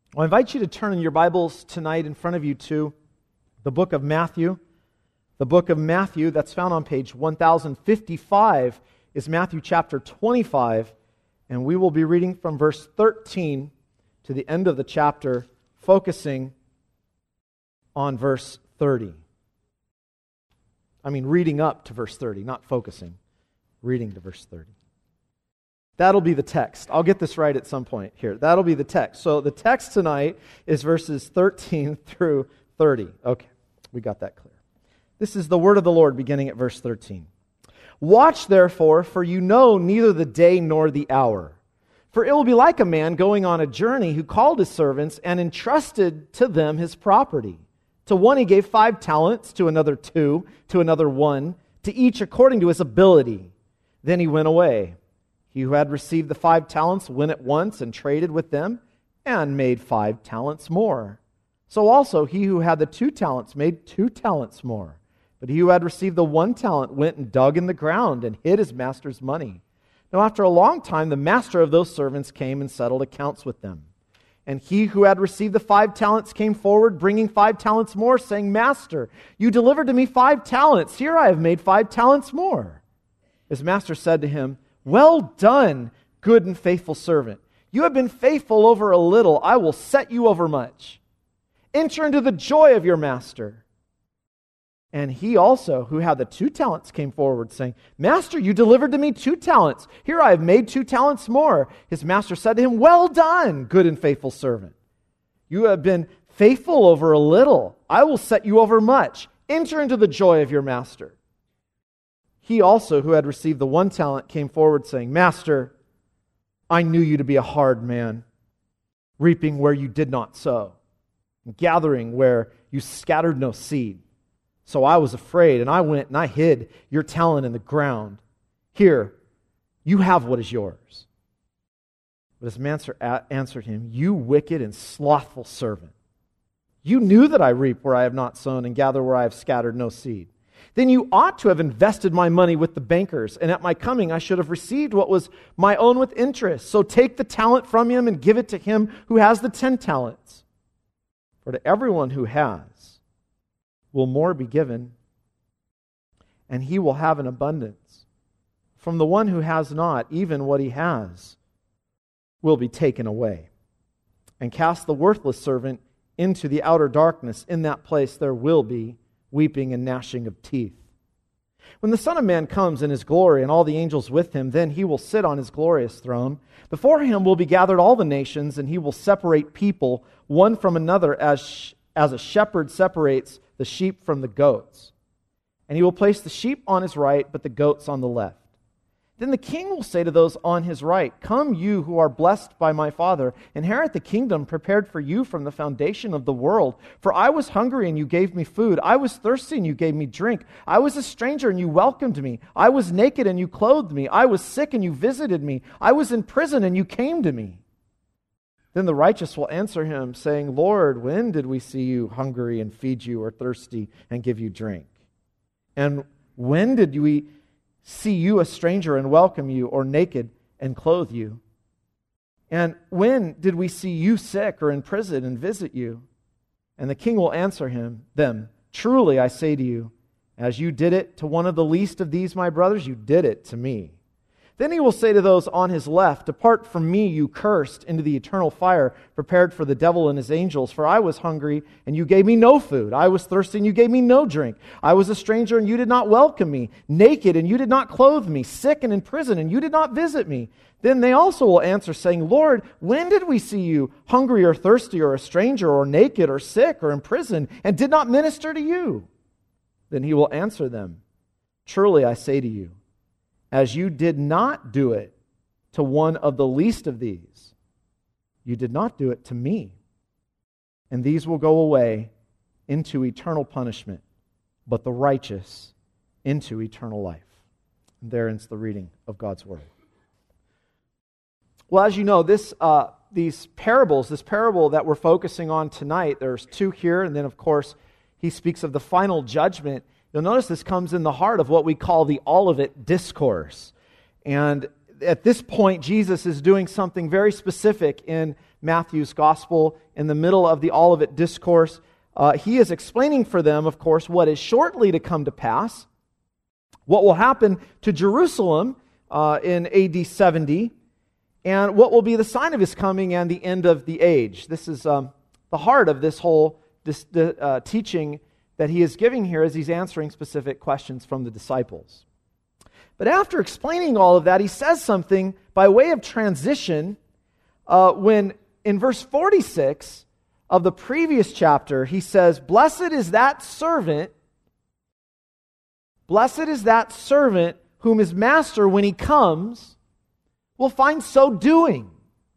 I invite you to turn in your Bibles tonight in front of you to the book of Matthew. The book of Matthew, that's found on page 1055, is Matthew chapter 25, and we will be reading from verse 13 to the end of the chapter, focusing on verse 30. Reading up to verse 30, not focusing. Reading to verse 30. That'll be the text. I'll get this right at some point here. That'll be the text. So the text tonight is verses 13 through 30. Okay, we got that clear. This is the word of the Lord beginning at verse 13. Watch therefore, for you know neither the day nor the hour. For it will be like a man going on a journey who called his servants and entrusted to them his property. To one he gave 5 talents, to another 2, to another 1, to each according to his ability. Then he went away. He who had received the 5 talents went at once and traded with them and made 5 talents more. So also he who had the 2 talents made 2 talents more. But he who had received the 1 talent went and dug in the ground and hid his master's money. Now after a long time the master of those servants came and settled accounts with them. And he who had received the 5 talents came forward, bringing 5 talents more, saying, Master, you delivered to me 5 talents. Here I have made 5 talents more. His master said to him, Well done, good and faithful servant. You have been faithful over a little. I will set you over much. Enter into the joy of your master. And he also, who had the 2 talents, came forward, saying, Master, you delivered to me 2 talents. Here I have made 2 talents more. His master said to him, Well done, good and faithful servant. You have been faithful over a little. I will set you over much. Enter into the joy of your master. He also, who had received the 1 talent, came forward, saying, Master, I knew you to be a hard man, reaping where you did not sow, gathering where you scattered no seed. So I was afraid, and I went and I hid your talent in the ground. Here, you have what is yours. But his master answered him, You wicked and slothful servant. You knew that I reap where I have not sown and gather where I have scattered no seed. Then you ought to have invested my money with the bankers, and at my coming I should have received what was my own with interest. So take the talent from him and give it to him who has the 10 talents. For to everyone who has will more be given, and he will have an abundance. From the one who has not, even what he has will be taken away. And cast the worthless servant into the outer darkness. In that place there will be weeping and gnashing of teeth. When the Son of Man comes in his glory and all the angels with him, then he will sit on his glorious throne. Before him will be gathered all the nations, and he will separate people one from another as a shepherd separates the sheep from the goats. And he will place the sheep on his right, but the goats on the left. Then the king will say to those on his right, Come, you who are blessed by my Father, inherit the kingdom prepared for you from the foundation of the world. For I was hungry, and you gave me food. I was thirsty, and you gave me drink. I was a stranger, and you welcomed me. I was naked, and you clothed me. I was sick, and you visited me. I was in prison, and you came to me. Then the righteous will answer him, saying, Lord, when did we see you hungry and feed you, or thirsty and give you drink? And when did we see you a stranger and welcome you, or naked and clothe you? And when did we see you sick or in prison and visit you? And the king will answer them, Truly I say to you, as you did it to one of the least of these my brothers, you did it to me. Then he will say to those on his left, Depart from me, you cursed, into the eternal fire prepared for the devil and his angels. For I was hungry, and you gave me no food. I was thirsty, and you gave me no drink. I was a stranger, and you did not welcome me. Naked, and you did not clothe me. Sick and in prison, and you did not visit me. Then they also will answer, saying, Lord, when did we see you hungry or thirsty or a stranger or naked or sick or in prison, and did not minister to you? Then he will answer them, Truly I say to you, as you did not do it to one of the least of these, you did not do it to me. And these will go away into eternal punishment, but the righteous into eternal life. And there ends the reading of God's Word. Well, as you know, these parables, this parable that we're focusing on tonight, there's 2 here, and then of course he speaks of the final judgment. You'll notice this comes in the heart of what we call the Olivet Discourse. And at this point, Jesus is doing something very specific in Matthew's gospel in the middle of the Olivet Discourse. He is explaining for them, of course, what is shortly to come to pass, what will happen to Jerusalem in AD 70, and what will be the sign of his coming and the end of the age. This is the heart of this whole teaching that he is giving here as he's answering specific questions from the disciples. But after explaining all of that, he says something by way of transition when in verse 46 of the previous chapter, he says, Blessed is that servant whom his master, when he comes, will find so doing.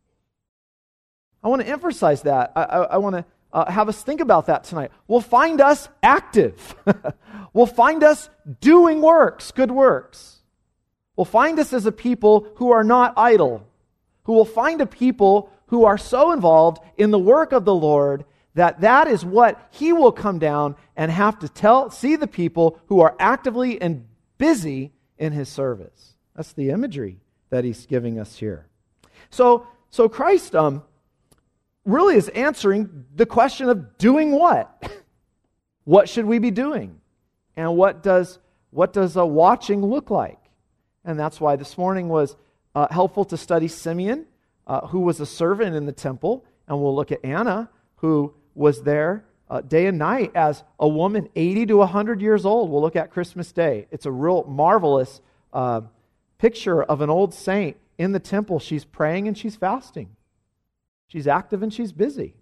I want to emphasize that. I want to have us think about that tonight. Will find us active. Will find us doing works, good works. Will find us as a people who are not idle. Who will find a people who are so involved in the work of the Lord that is what he will come down and have to see the people who are actively and busy in his service. That's the imagery that he's giving us here. So Christ really is answering the question of doing what? What should we be doing? And what does a watching look like? And that's why this morning was helpful to study Simeon, who was a servant in the temple, and we'll look at Anna, who was there day and night as a woman 80 to 100 years old. We'll look at Christmas Day. It's a real marvelous picture of an old saint in the temple. She's praying and she's fasting. She's active and she's busy.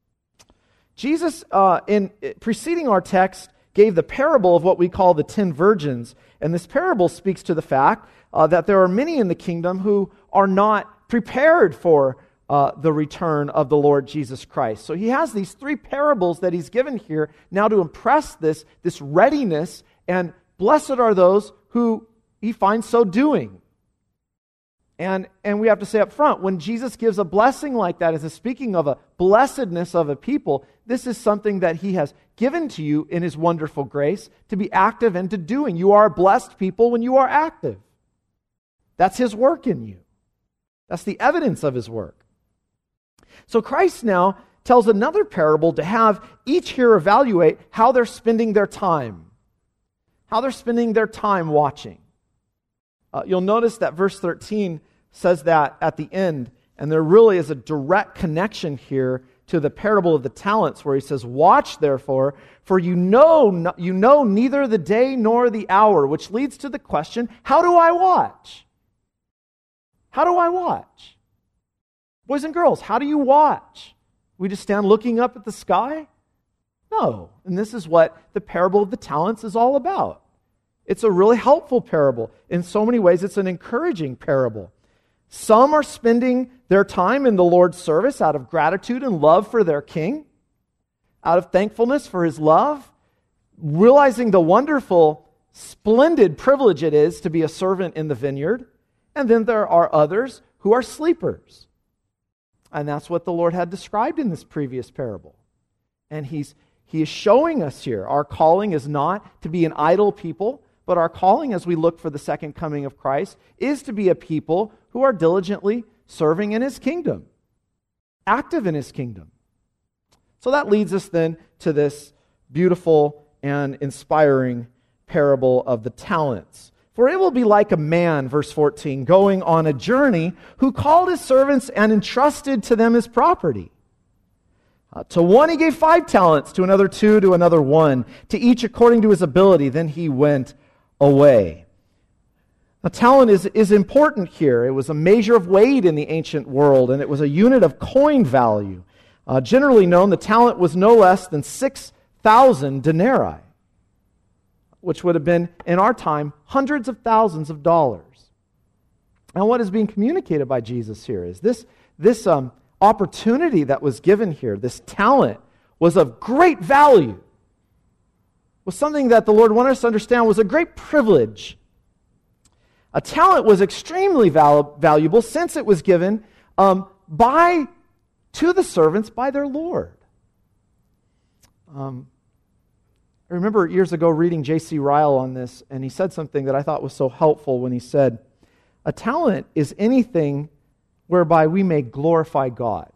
Jesus, in preceding our text, gave the parable of what we call the 10 virgins. And this parable speaks to the fact that there are many in the kingdom who are not prepared for the return of the Lord Jesus Christ. So he has these 3 parables that he's given here now to impress this readiness, and blessed are those who he finds so doing. And we have to say up front, when Jesus gives a blessing like that, as a speaking of a blessedness of a people, this is something that he has given to you in his wonderful grace to be active and to doing. You are a blessed people when you are active. That's his work in you. That's the evidence of his work. So Christ now tells another parable to have each here evaluate how they're spending their time. How they're spending their time watching. You'll notice that verse 13 says that at the end, and there really is a direct connection here to the parable of the talents, where he says, Watch therefore, for you know neither the day nor the hour, which leads to the question, how do I watch? How do I watch? Boys and girls, how do you watch? We just stand looking up at the sky? No. And this is what the parable of the talents is all about. It's a really helpful parable. In so many ways, it's an encouraging parable. Some are spending their time in the Lord's service out of gratitude and love for their King, out of thankfulness for his love, realizing the wonderful, splendid privilege it is to be a servant in the vineyard. And then there are others who are sleepers. And that's what the Lord had described in this previous parable. And He is showing us here, our calling is not to be an idle people, but our calling as we look for the second coming of Christ is to be a people who are diligently serving in his kingdom, active in his kingdom. So that leads us then to this beautiful and inspiring parable of the talents. For it will be like a man, verse 14, going on a journey, who called his servants and entrusted to them his property. To one he gave 5 talents, to another 2, to another 1, to each according to his ability. Then he went away. Now, talent is important here. It was a measure of weight in the ancient world, and it was a unit of coin value. Generally known, the talent was no less than 6,000 denarii, which would have been, in our time, hundreds of thousands of dollars. And what is being communicated by Jesus here is this opportunity that was given here, this talent, was of great value. Was something that the Lord wanted us to understand was a great privilege. A talent was extremely valuable since it was given to the servants by their Lord. I remember years ago reading J.C. Ryle on this, and he said something that I thought was so helpful when he said, A talent is anything whereby we may glorify God.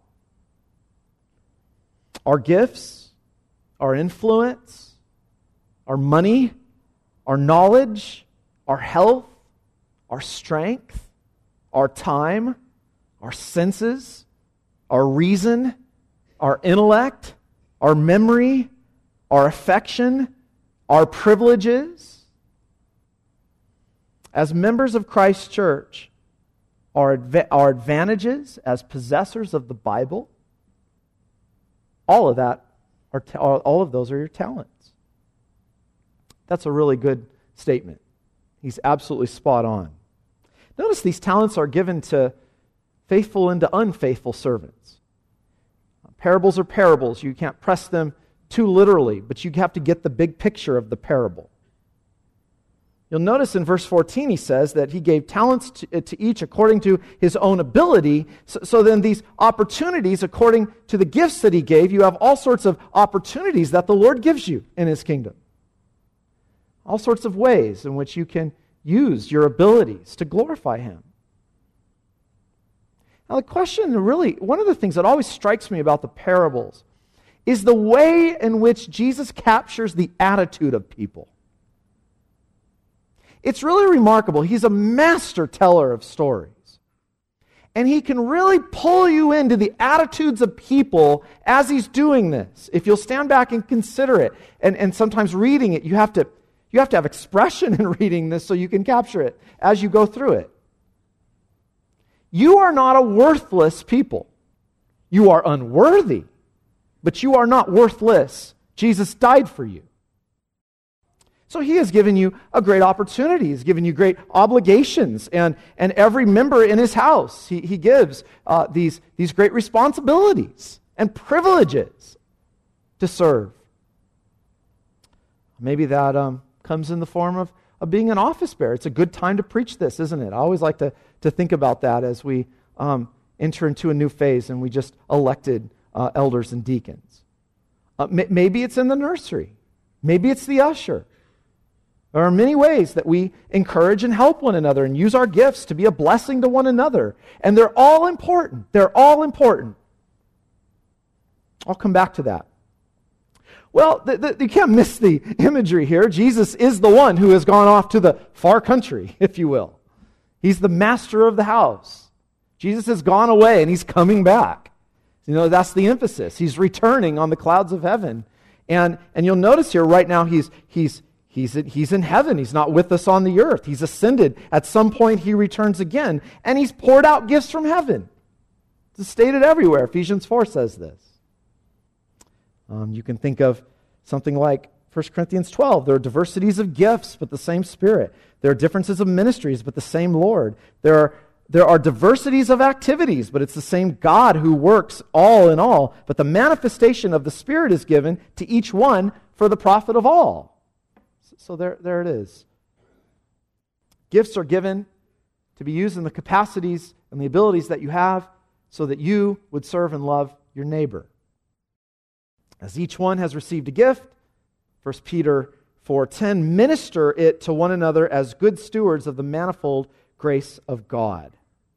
Our gifts, our influence, our money, our knowledge, our health, our strength, our time, our senses, our reason, our intellect, our memory, our affection, our privileges. As members of Christ's church, our advantages as possessors of the Bible, all of those are your talents. That's a really good statement. He's absolutely spot on. Notice these talents are given to faithful and to unfaithful servants. Parables are parables. You can't press them too literally, but you have to get the big picture of the parable. You'll notice in verse 14 he says that he gave talents to each according to his own ability. So then these opportunities, according to the gifts that he gave, you have all sorts of opportunities that the Lord gives you in his kingdom. All sorts of ways in which you can use your abilities to glorify him. Now the question really, one of the things that always strikes me about the parables is the way in which Jesus captures the attitude of people. It's really remarkable. He's a master teller of stories. And he can really pull you into the attitudes of people as he's doing this. If you'll stand back and consider it, and sometimes reading it, you have to have expression in reading this so you can capture it as you go through it. You are not a worthless people. You are unworthy, but you are not worthless. Jesus died for you. So he has given you a great opportunity. He's given you great obligations. And every member in his house, he gives these great responsibilities and privileges to serve. Maybe that comes in the form of being an office bearer. It's a good time to preach this, isn't it? I always like to think about that as we enter into a new phase and we just elected elders and deacons. Maybe it's in the nursery. Maybe it's the usher. There are many ways that we encourage and help one another and use our gifts to be a blessing to one another. And they're all important. They're all important. I'll come back to that. Well, you can't miss the imagery here. Jesus is the one who has gone off to the far country, if you will. He's the master of the house. Jesus has gone away and he's coming back. You know, that's the emphasis. He's returning on the clouds of heaven. And you'll notice here right now he's in heaven. He's not with us on the earth. He's ascended. At some point he returns again. And he's poured out gifts from heaven. It's stated everywhere. Ephesians 4 says this. You can think of something like 1 Corinthians 12. There are diversities of gifts, but the same Spirit. There are differences of ministries, but the same Lord. There are diversities of activities, but it's the same God who works all in all. But the manifestation of the Spirit is given to each one for the profit of all. So there it is. Gifts are given to be used in the capacities and the abilities that you have so that you would serve and love your neighbor. As each one has received a gift, 1 Peter 4:10, minister it to one another as good stewards of the manifold grace of God.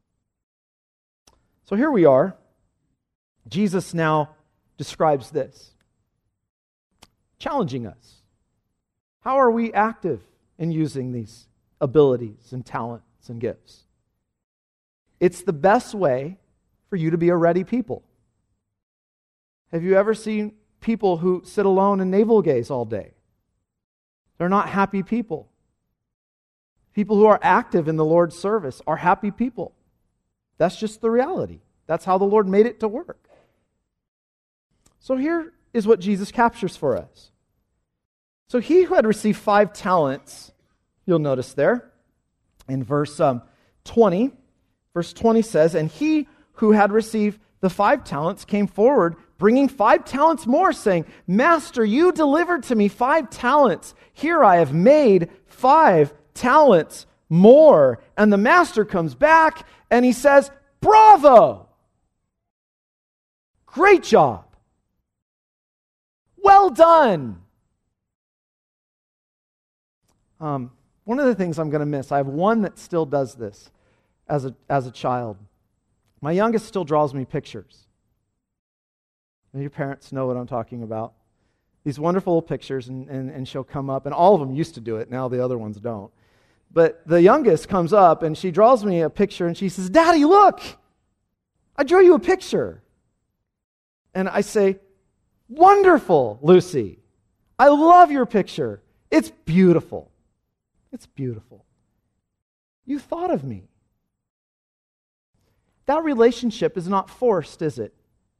So here we are. Jesus now describes this, challenging us. How are we active in using these abilities and talents and gifts? It's the best way for you to be a ready people. Have you ever seen people who sit alone and navel gaze all day? They're not happy people. People who are active in the Lord's service are happy people. That's just the reality. That's how the Lord made it to work. So here is what Jesus captures for us. So he who had received 5 talents, you'll notice there, in verse 20, verse 20 says, and he who had received the 5 talents came forward, bringing 5 talents more, saying, Master, you delivered to me 5 talents. Here I have made 5 talents more. And the master comes back and he says, Bravo! Great job! Well done! One of the things I'm going to miss, I have one that still does this. as a child. My youngest still draws me pictures. And your parents know what I'm talking about. These wonderful pictures, and she'll come up, and all of them used to do it. Now the other ones don't. But the youngest comes up, and she draws me a picture, and she says, "Daddy, look! I drew you a picture." And I say, "Wonderful, Lucy. I love your picture. It's beautiful. It's beautiful. You thought of me." That relationship is not forced, is it?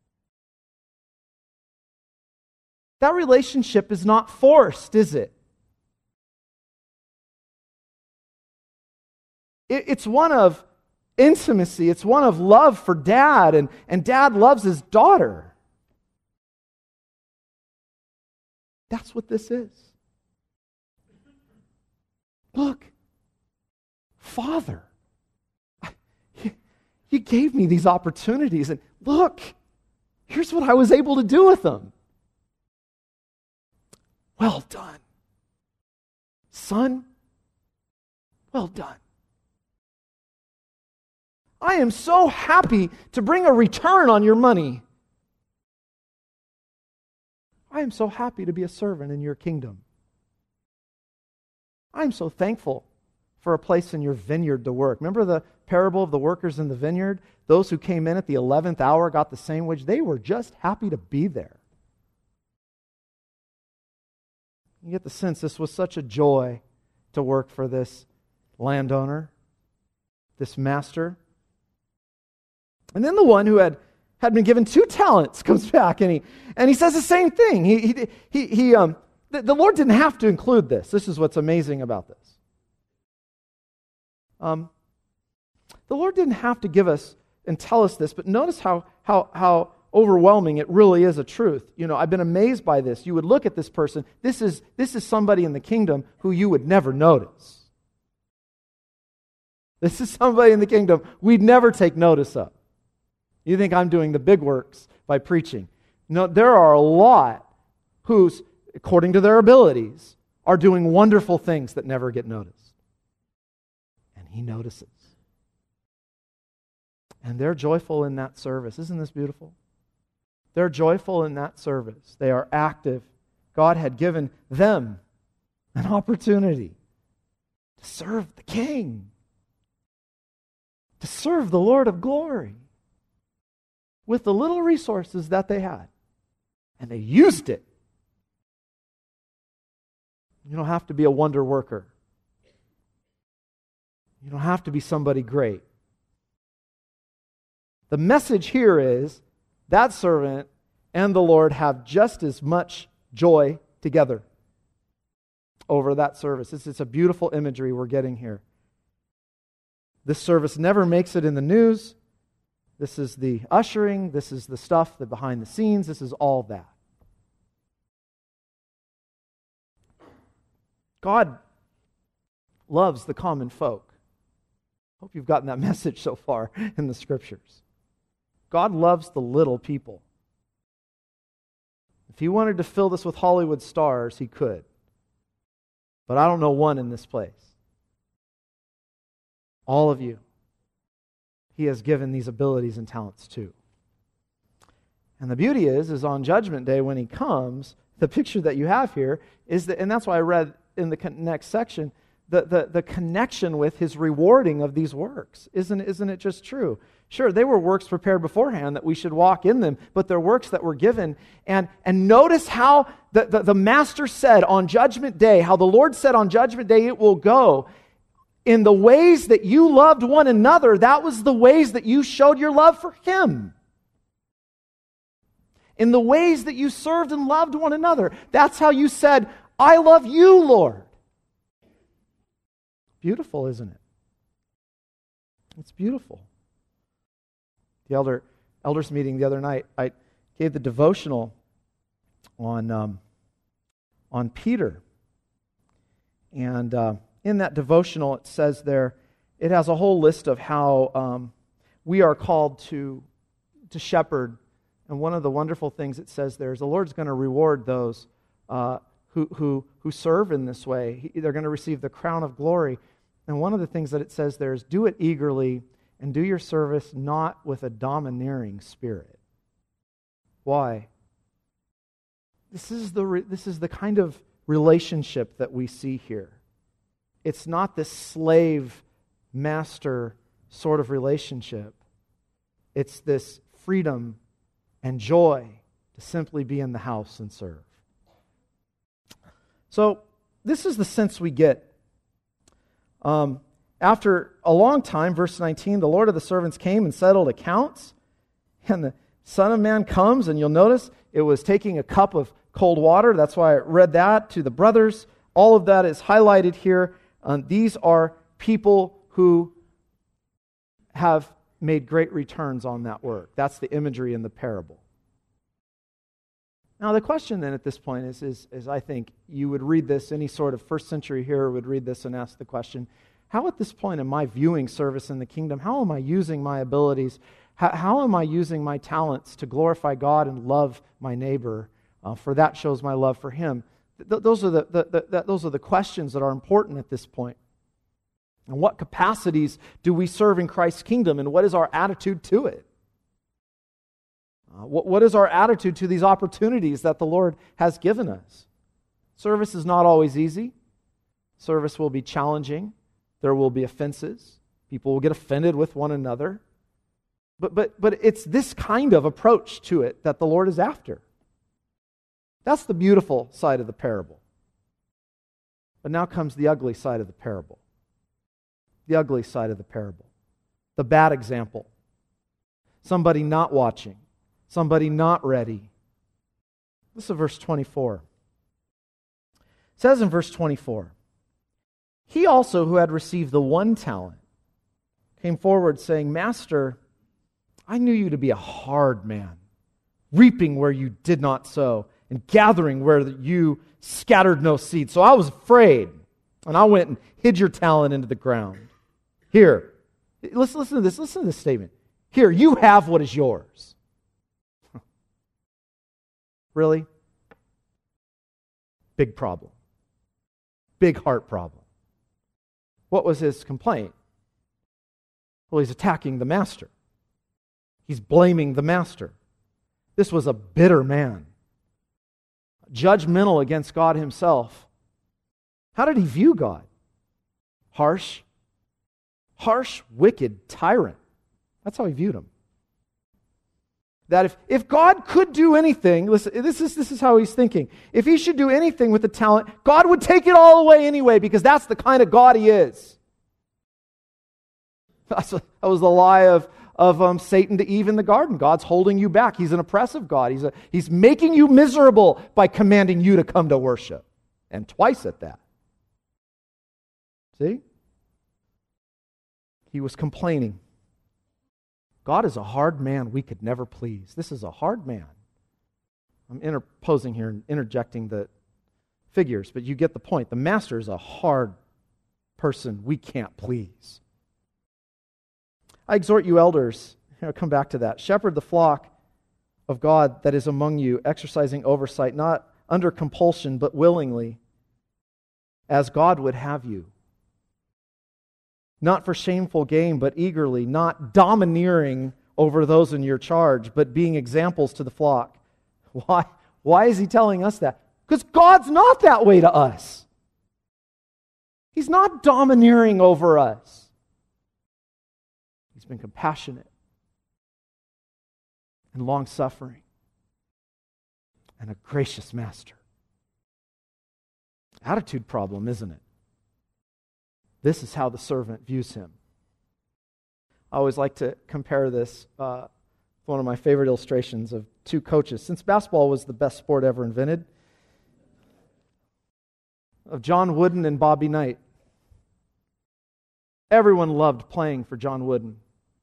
That relationship is not forced, is it? It's one of intimacy. It's one of love for dad, and dad loves his daughter. That's what this is. Look, Father, you gave me these opportunities, and look, here's what I was able to do with them. Well done. Son, well done. I am so happy to bring a return on your money. I am so happy to be a servant in your kingdom. I am so thankful for a place in your vineyard to work. Remember the parable of the workers in the vineyard? Those who came in at the 11th hour got the same wage. They were just happy to be there. You get the sense this was such a joy to work for this landowner, this master. And then the one who had been given 2 talents comes back and he says the same thing. The Lord didn't have to include this. This is what's amazing about this. The Lord didn't have to give us and tell us this, but notice how overwhelming it really is a truth. You know, I've been amazed by this. You would look at this person. This is somebody in the kingdom who you would never notice. This is somebody in the kingdom we'd never take notice of. You think I'm doing the big works by preaching. No, there are a lot who's, according to their abilities, are doing wonderful things that never get noticed. And He notices. And they're joyful in that service. Isn't this beautiful? They're joyful in that service. They are active. God had given them an opportunity to serve the King, to serve the Lord of glory with the little resources that they had. And they used it. You don't have to be a wonder worker. You don't have to be somebody great. The message here is that servant and the Lord have just as much joy together over that service. It's a beautiful imagery we're getting here. This service never makes it in the news. This is the ushering. This is the stuff, the behind the scenes. This is all that. God loves the common folk. Hope you've gotten that message so far in the Scriptures. God loves the little people. If He wanted to fill this with Hollywood stars, He could. But I don't know one in this place. All of you, He has given these abilities and talents to. And the beauty is on Judgment Day when He comes, the picture that you have here is that, and that's why I read in the next section, the connection with His rewarding of these works. Isn't it just true? Sure, they were works prepared beforehand that we should walk in them, but they're works that were given. And notice how the Master said on Judgment Day, how the Lord said on Judgment Day it will go. In the ways that you loved one another, that was the ways that you showed your love for Him. In the ways that you served and loved one another, that's how you said, I love you, Lord. Beautiful, isn't it? It's beautiful. The elders meeting the other night, I gave the devotional on Peter. And in that devotional, it says there, it has a whole list of how we are called to shepherd. And one of the wonderful things it says there is the Lord's going to reward those who serve in this way. They're going to receive the crown of glory. And one of the things that it says there is do it eagerly and do your service not with a domineering spirit. Why? This is the kind of relationship that we see here. It's not this slave-master sort of relationship. It's this freedom and joy to simply be in the house and serve. So, this is the sense we get. After a long time, verse 19, the Lord of the servants came and settled accounts, and the Son of Man comes, and you'll notice it was taking a cup of cold water. That's why I read that to the brothers. All of that is highlighted here. These are people who have made great returns on that work. That's the imagery in the parable. Now, the question then at this point is I think you would read this, any sort of first century hearer would read this and ask the question, how at this point am I viewing service in the kingdom? How am I using my abilities? How am I using my talents to glorify God and love my neighbor? For that shows my love for him. Those are the questions that are important at this point. And what capacities do we serve in Christ's kingdom, and what is our attitude to it? What is our attitude to these opportunities that the Lord has given us? Service is not always easy. Service will be challenging. There will be offenses. People will get offended with one another. But it's this kind of approach to it that the Lord is after. That's the beautiful side of the parable. But now comes the ugly side of the parable. The ugly side of the parable. The bad example. Somebody not watching. Somebody not ready. Listen to verse 24. It says in verse 24, he also who had received the 1 talent came forward saying, Master, I knew you to be a hard man, reaping where you did not sow, and gathering where you scattered no seed. So I was afraid, and I went and hid your talent into the ground. Here, listen to this. Listen to this statement. Here, you have what is yours. Really? Big problem. Big heart problem. What was his complaint? Well, he's attacking the master. He's blaming the master. This was a bitter man. Judgmental against God himself. How did he view God? Harsh, wicked tyrant. That's how he viewed him. That if God could do anything, listen, this is how he's thinking. If he should do anything with the talent, God would take it all away anyway, because that's the kind of God he is. That was the lie of Satan to Eve in the garden. God's holding you back. He's an oppressive God. He's making you miserable by commanding you to come to worship. And twice at that. See? He was complaining. God is a hard man we could never please. This is a hard man. I'm interposing here and interjecting the figures, but you get the point. The master is a hard person we can't please. I exhort you, elders, I'll come back to that. Shepherd the flock of God that is among you, exercising oversight, not under compulsion, but willingly, as God would have you. Not for shameful gain, but eagerly, not domineering over those in your charge, but being examples to the flock. Why? Why is he telling us that? Because God's not that way to us. He's not domineering over us. He's been compassionate and long-suffering and a gracious master. Attitude problem, isn't it? This is how the servant views him. I always like to compare this with one of my favorite illustrations of 2 coaches. Since basketball was the best sport ever invented, of John Wooden and Bobby Knight. Everyone loved playing for John Wooden.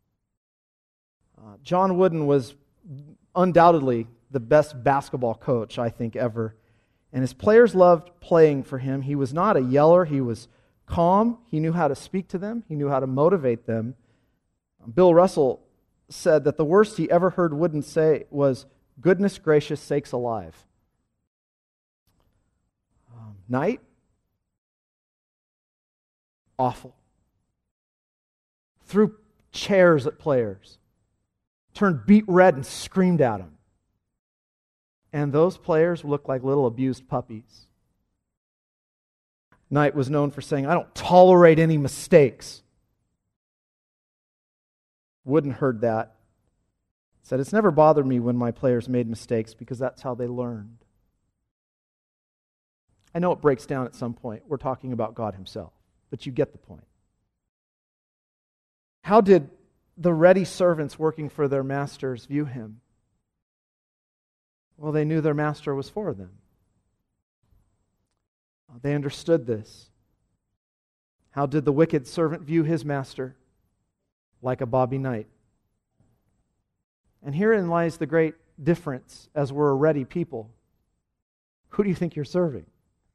John Wooden was undoubtedly the best basketball coach, I think, ever. And his players loved playing for him. He was not a yeller. He was calm. He knew how to speak to them. He knew how to motivate them. Bill Russell said that the worst he ever heard Wooden say was, "Goodness gracious sakes alive." Knight? Awful. Threw chairs at players, turned beet red and screamed at them. And those players looked like little abused puppies. Knight was known for saying, "I don't tolerate any mistakes." Wooden heard that. Said, "It's never bothered me when my players made mistakes because that's how they learned." I know it breaks down at some point. We're talking about God Himself, but you get the point. How did the ready servants working for their masters view Him? Well, they knew their master was for them. They understood this. How did the wicked servant view his master? Like a Bobby Knight. And herein lies the great difference as we're a ready people. Who do you think you're serving?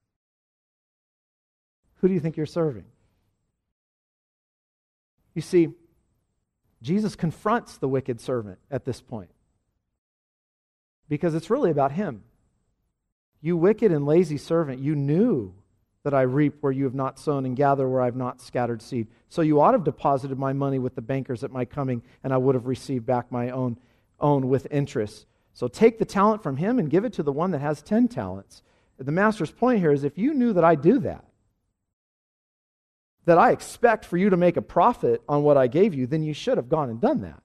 Who do you think you're serving? You see, Jesus confronts the wicked servant at this point. Because it's really about him. "You wicked and lazy servant, you knew that I reap where you have not sown and gather where I have not scattered seed. So you ought to have deposited my money with the bankers at my coming, and I would have received back my own with interest. So take the talent from him and give it to the one that has 10 talents. The master's point here is, if you knew that I do that I expect for you to make a profit on what I gave you, then you should have gone and done that.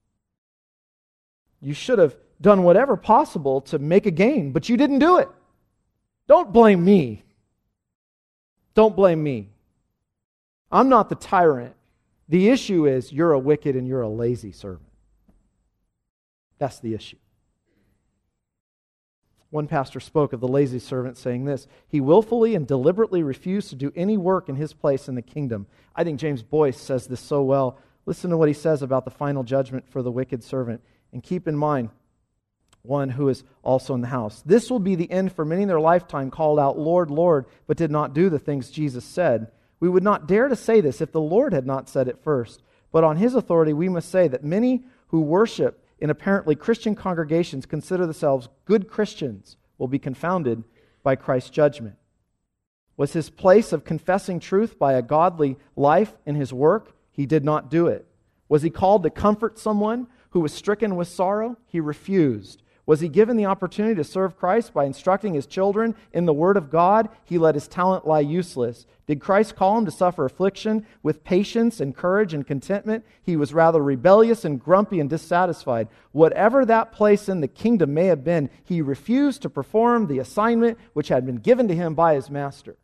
You should have done whatever possible to make a gain, but you didn't do it. Don't blame me. Don't blame me. I'm not the tyrant. The issue is you're a wicked and you're a lazy servant. That's the issue." One pastor spoke of the lazy servant saying this: "He willfully and deliberately refused to do any work in his place in the kingdom." I think James Boyce says this so well. Listen to what he says about the final judgment for the wicked servant. And keep in mind, one who is also in the house. "This will be the end for many in their lifetime called out, 'Lord, Lord,' but did not do the things Jesus said. We would not dare to say this if the Lord had not said it first. But on His authority we must say that many who worship in apparently Christian congregations consider themselves good Christians will be confounded by Christ's judgment. Was his place of confessing truth by a godly life in his work? He did not do it. Was he called to comfort someone who was stricken with sorrow? He refused. Was he given the opportunity to serve Christ by instructing his children in the Word of God? He let his talent lie useless. Did Christ call him to suffer affliction with patience and courage and contentment? He was rather rebellious and grumpy and dissatisfied. Whatever that place in the kingdom may have been, he refused to perform the assignment which had been given to him by his master."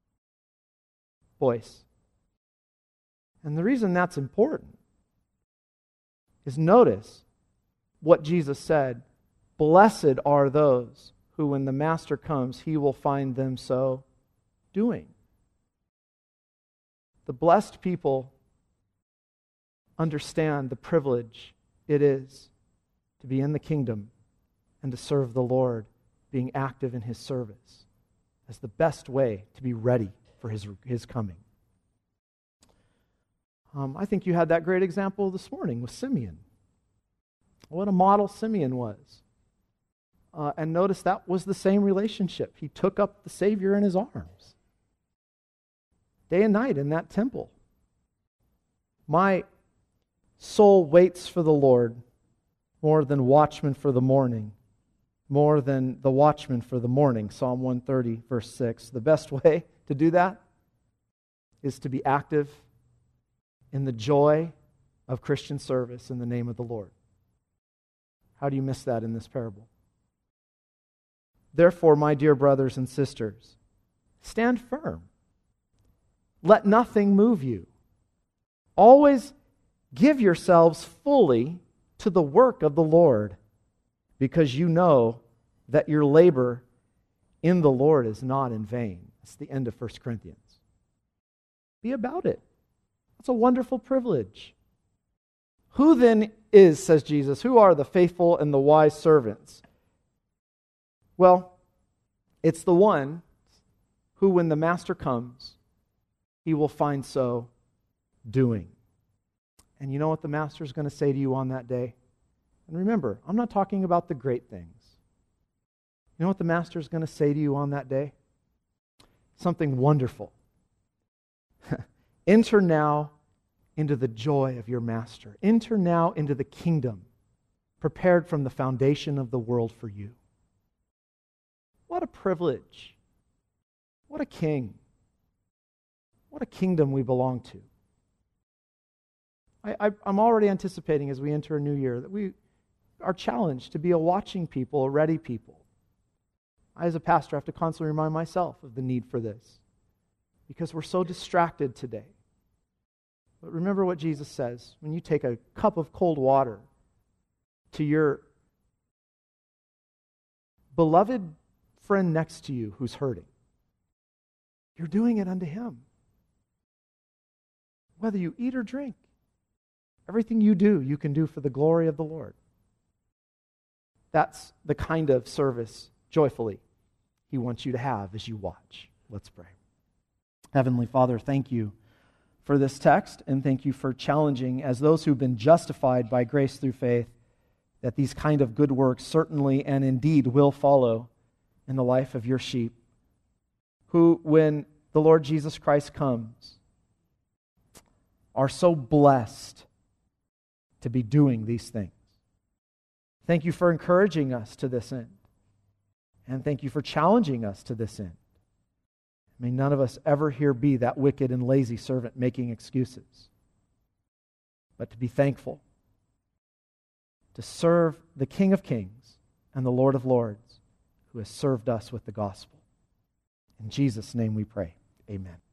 Boyce. And the reason that's important is notice what Jesus said. "Blessed are those who, when the master comes, he will find them so doing." The blessed people understand the privilege it is to be in the kingdom and to serve the Lord, being active in His service as the best way to be ready for His coming. I think you had that great example this morning with Simeon. What a model Simeon was. And notice that was the same relationship. He took up the Savior in his arms. Day and night in that temple. "My soul waits for the Lord more than watchmen for the morning. More than the watchmen for the morning." Psalm 130, verse 6. The best way to do that is to be active in the joy of Christian service in the name of the Lord. How do you miss that in this parable? "Therefore, my dear brothers and sisters, stand firm. Let nothing move you. Always give yourselves fully to the work of the Lord, because you know that your labor in the Lord is not in vain." That's the end of 1 Corinthians. Be about it. That's a wonderful privilege. "Who then is," says Jesus, "who are the faithful and the wise servants?" Well, it's the one who, when the master comes, he will find so doing. And you know what the master is going to say to you on that day? And remember, I'm not talking about the great things. You know what the master is going to say to you on that day? Something wonderful. "Enter now into the joy of your master. Enter now into the kingdom prepared from the foundation of the world for you. What a privilege. What a king. What a kingdom we belong to. I'm already anticipating as we enter a new year that we are challenged to be a watching people, a ready people. I, as a pastor, have to constantly remind myself of the need for this because we're so distracted today. But remember what Jesus says. When you take a cup of cold water to your beloved friend next to you who's hurting, you're doing it unto him. Whether you eat or drink, everything you do, you can do for the glory of the Lord. That's the kind of service, joyfully, he wants you to have as you watch. Let's pray. Heavenly Father, thank you for this text, and thank you for challenging, as those who've been justified by grace through faith, that these kind of good works certainly and indeed will follow in the life of your sheep, who, when the Lord Jesus Christ comes, are so blessed to be doing these things. Thank you for encouraging us to this end. And thank you for challenging us to this end. May none of us ever here be that wicked and lazy servant making excuses, but to be thankful, to serve the King of Kings and the Lord of Lords, who has served us with the gospel. In Jesus' name we pray. Amen.